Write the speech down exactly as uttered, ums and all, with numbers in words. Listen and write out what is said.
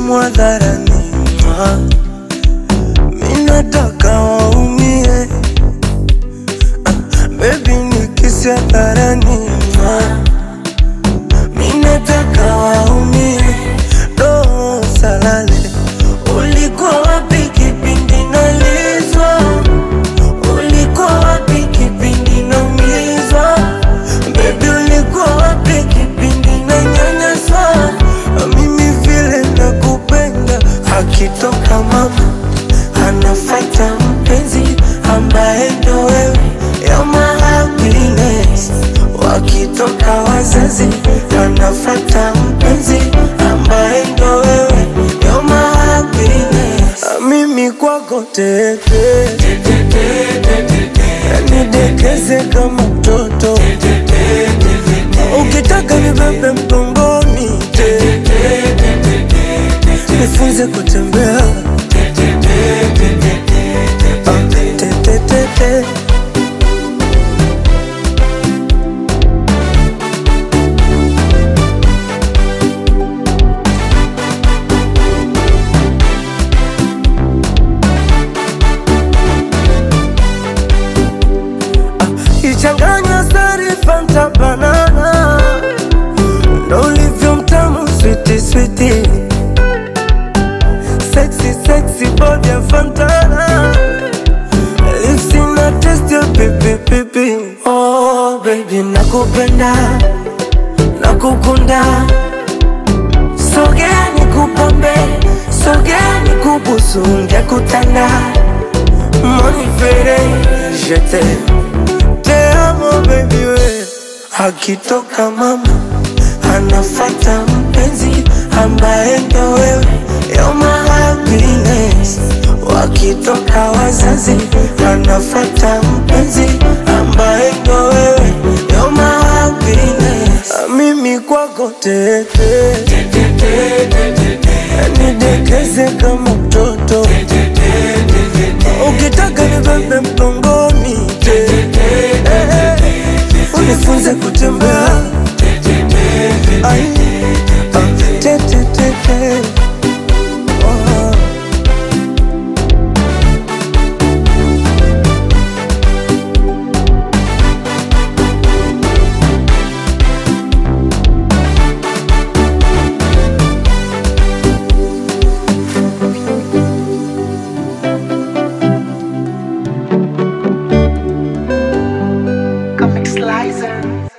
simu hadharani, mimi nataka waumie. Baby nikisi hadharani, mimi nataka waumie. Roho salale, ulikuwa wapi kipindi nalizwa? Ulikuwa wapi kipindi naumizwa? Baby ulikuwa wapi kipindi nanyanyaswa? Mimi vile nakupenda, akitoka mama anafuata mpenzi ambaye ndo wewe. You're my happiness. Wakitoka wazazi anafuata mpenzi ambaye ndo wewe. You're my happiness. Mimi kwako tete, nidekeze kama mtoto, ukitaka nibebe mgongoni, nifunze kutembea. Ichanganya sari Fanta banana, ndo ulivyo mtamu sweetie sweetie. Sexy sexy body ya Fantana, lips in a taste ya pipi pipi. Oh baby nakupenda, nakukunda. Sogea nikupambe, sogea nikubusu, ngekutanda. Money fere, je t'aime. Te amo baby we. Akitoka mama anafuata mpenzi ambaye ndo wewe. You're my happiness. Wakitoka wazazi anafuata mpenzi ambaye ndo wewe. You're my happiness. Mimi kwako tete, nidekeze kama mtoto, ukitaka nibebe mgongoni, unifunze kutembea. Ay, ah, te te te te. Oh. Comic Slicer.